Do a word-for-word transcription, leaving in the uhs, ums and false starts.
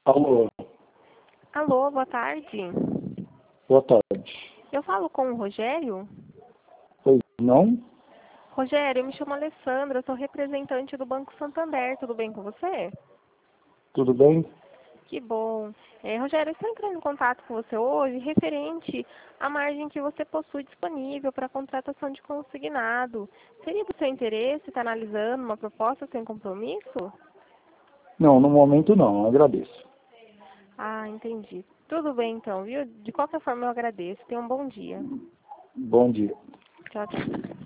Alô, Alô, boa tarde. boa tarde. Eu falo com o Rogério? Pois não? Rogério, eu me chamo Alessandra, eu sou representante do Banco Santander, tudo bem com você? Tudo bem? Que bom. É, Rogério, eu estou entrando em contato com você hoje referente à margem que você possui disponível para contratação de consignado. Seria do seu interesse estar analisando uma proposta sem compromisso? Não, no momento não, agradeço. Ah, entendi. Tudo bem então, viu? De qualquer forma eu agradeço. Tenha um bom dia. Bom dia. Tchau, tchau.